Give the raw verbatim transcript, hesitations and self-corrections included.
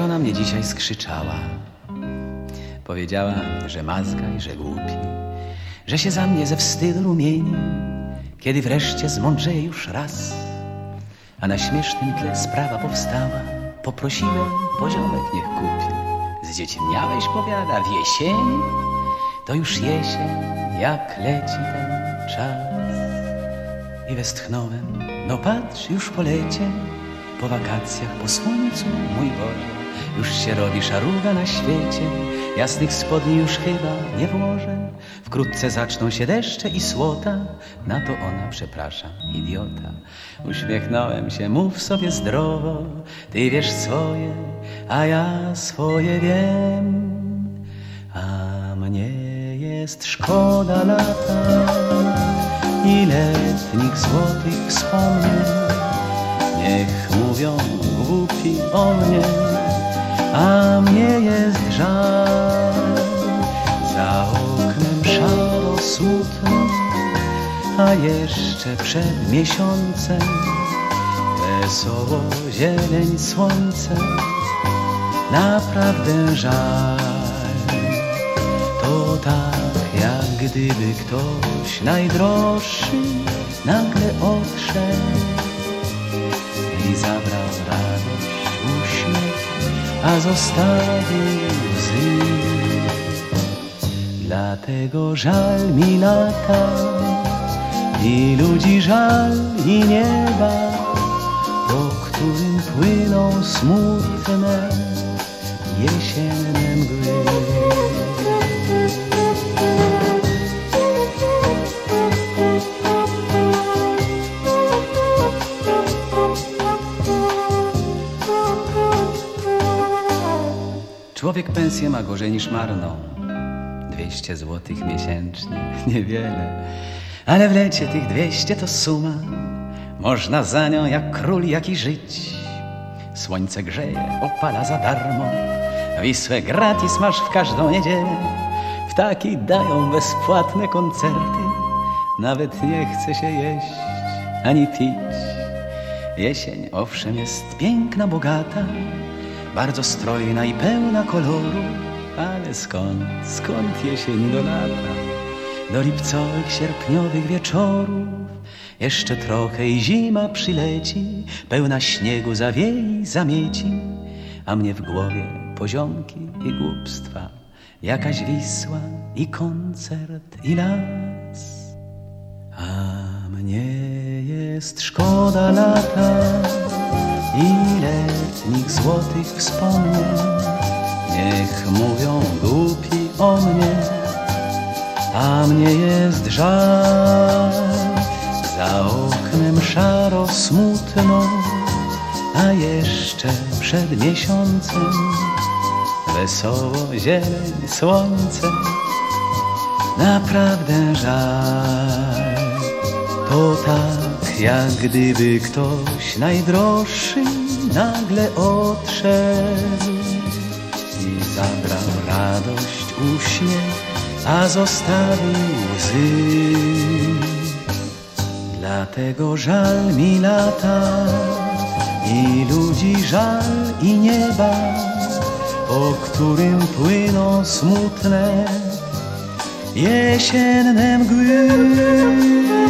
żona mnie dzisiaj skrzyczała. Powiedziała, że mazgaj, że głupi, że się za mnie ze wstydu rumieni, kiedy wreszcie zmądrzeje już raz. A na śmiesznym tle sprawa powstała. Poprosiłem, poziomek niech kupi. Zdzieciemniałeś, powiada, w jesieni? To już jesień, jak leci ten czas. I westchnąłem, no patrz, już po lecie, po wakacjach, po słońcu, mój Boże, już się robi szaruga na świecie, jasnych spodni już chyba nie włożę. Wkrótce zaczną się deszcze i słota, na to ona, przepraszam, idiota. Uśmiechnąłem się, mów sobie zdrowo, ty wiesz swoje, a ja swoje wiem. A mnie jest szkoda lata i letnich złotych wspomnień. Niech mówią głupi o mnie, a mnie jest żal. Za oknem szaro smutno, a jeszcze przed miesiącem wesoło zieleń słońce. Naprawdę żal. To tak, jak gdyby ktoś najdroższy nagle odszedł i zabrał radość, uśmiech, a zostawił łzy. Dlatego żal mi lata i ludzi żal i nieba, po którym płyną smutne jesienne mgły. Człowiek pensję ma gorzej niż marną. Dwieście złotych miesięcznie, niewiele, ale w lecie tych dwieście to suma. Można za nią jak król jaki żyć. Słońce grzeje, opala za darmo, Wisłę gratis masz w każdą niedzielę. Ptaki dają bezpłatne koncerty, nawet nie chce się jeść ani pić. Jesień owszem jest piękna, bogata, bardzo strojna i pełna koloru, ale skąd, skąd jesień do lata? Do lipcowych, sierpniowych wieczorów jeszcze trochę i zima przyleci, pełna śniegu zawiei, zamieci, a mnie w głowie poziomki i głupstwa, jakaś Wisła i koncert i las. A mnie jest szkoda lata i letnich złotych wspomnień. Niech mówią głupi o mnie, a mnie jest żal. Za oknem szaro smutno, a jeszcze przed miesiącem wesoło zieleń słońce. Naprawdę żal. To tak, jak gdyby ktoś najdroższy nagle odszedł i zabrał radość, uśmiech, a zostawił łzy. Dlatego żal mi lata i ludzi żal i nieba, po którym płyną smutne jesienne mgły.